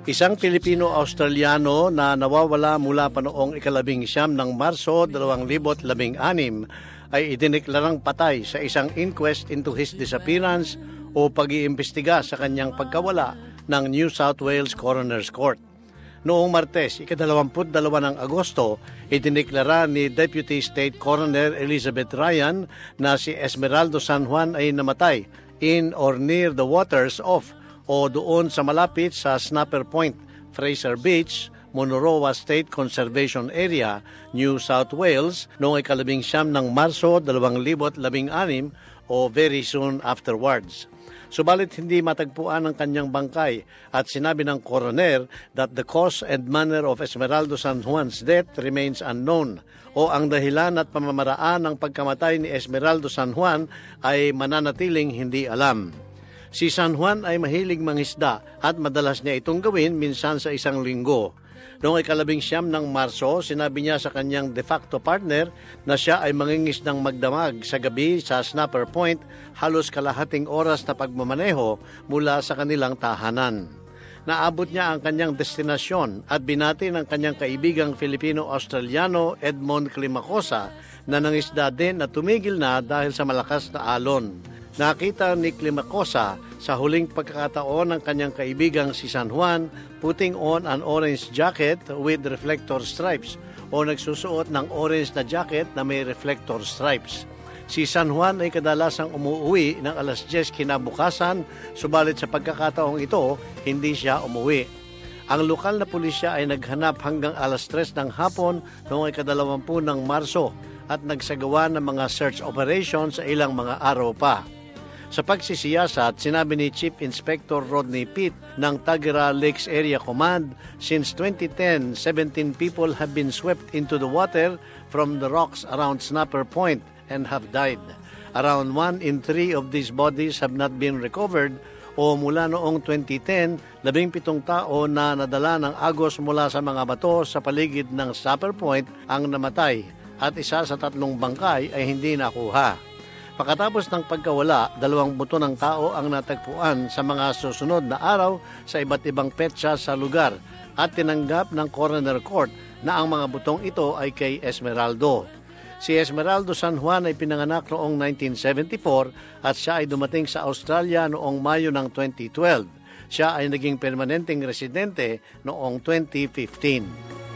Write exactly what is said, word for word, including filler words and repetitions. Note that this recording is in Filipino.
Isang Pilipino-Australiano na nawawala mula pa noong ikalabing siyam ng Marso dalawang libo't labing anim ay idineklarang patay sa isang inquest into his disappearance o pag-iimbestiga sa kanyang pagkawala ng New South Wales Coroner's Court. Noong Martes, ikadalawamput dalawa ng Agosto, idineklara ni Deputy State Coroner Elizabeth Ryan na si Esmeraldo San Juan ay namatay in or near the waters of o doon sa malapit sa Snapper Point, Fraser Beach, Monoroa State Conservation Area, New South Wales noong ikalabing siyam ng Marso dalawang libo't labing anim o very soon afterwards. Subalit hindi matagpuan ang kanyang bangkay at sinabi ng coroner that the cause and manner of Esmeraldo San Juan's death remains unknown o ang dahilan at pamamaraan ng pagkamatay ni Esmeraldo San Juan ay mananatiling hindi alam. Si San Juan ay mahilig mangisda at madalas niya itong gawin minsan sa isang linggo. Noong ikalabing siyam ng Marso, sinabi niya sa kanyang de facto partner na siya ay mangingisdang magdamag sa gabi sa Snapper Point halos kalahating oras na pagmamaneho mula sa kanilang tahanan. Naabot niya ang kanyang destinasyon at binati ng kanyang kaibigang Filipino-Australiano Edmond Climacosa na nangisda din na tumigil na dahil sa malakas na alon. Nakita ni Climacosa sa huling pagkakataon ng kanyang kaibigang si San Juan putting on an orange jacket with reflector stripes o nagsusuot ng orange na jacket na may reflector stripes. Si San Juan ay kadalasang umuwi ng alas diyes kinabukasan, subalit sa pagkakataong ito, hindi siya umuwi. Ang lokal na pulisya ay naghanap hanggang alas tres ng hapon noong ikadalawampu ng Marso at nagsagawa ng mga search operations sa ilang mga araw pa. Sa pagsisiyasat, sinabi ni Chief Inspector Rodney Pitt ng Tuggerah Lakes Area Command, since twenty ten, seventeen people have been swept into the water from the rocks around Snapper Point and have died. Around one in three of these bodies have not been recovered o mula noong twenty ten, labing pitong tao na nadala ng agos mula sa mga bato sa paligid ng Snapper Point ang namatay at isa sa tatlong bangkay ay hindi nakuha. Pagkatapos ng pagkawala, dalawang buto ng tao ang natagpuan sa mga susunod na araw sa iba't ibang petsa sa lugar at tinanggap ng Coroner Court na ang mga butong ito ay kay Esmeraldo. Si Esmeraldo San Juan ay pinanganak noong nineteen seventy-four at siya ay dumating sa Australia noong Mayo ng twenty twelve. Siya ay naging permanenteng residente noong twenty fifteen.